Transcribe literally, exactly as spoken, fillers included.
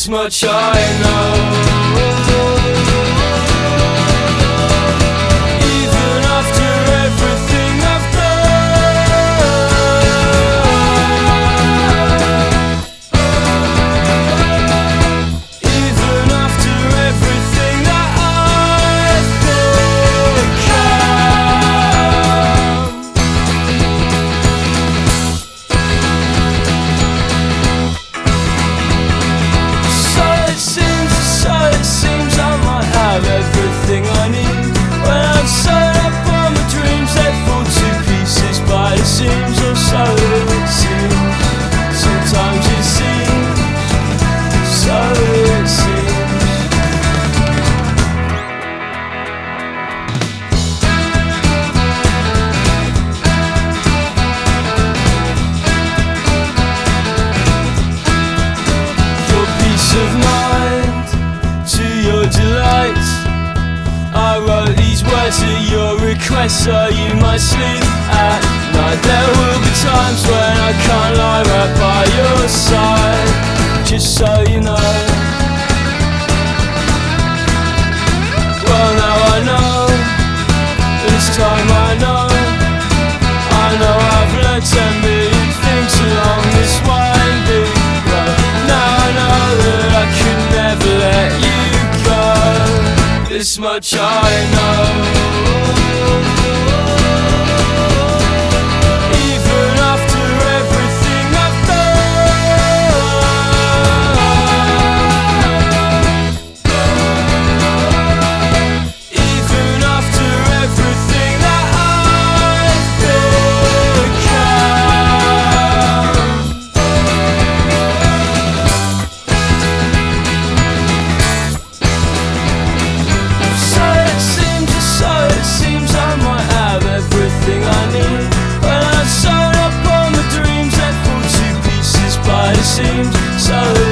This much I know. Even after everything I've done, even after everything that I've everything I need. When I've sewn up all my dreams, they fall to pieces by the seams, or so it seems. Sometimes it seems, so it seems. For peace of mind, to your delight, I wrote these words at your request so you might sleep at night. There will be times when I can't lie right by your side, just so you know. Well, now I know, this time I know, I know I've learned ten million things along this winding road. Now I know that I could never let you go. This much I know. Even after everything I've done, even after everything that I've everything I need. When I've sewn up all my dreams, they fall to pieces by the seams, so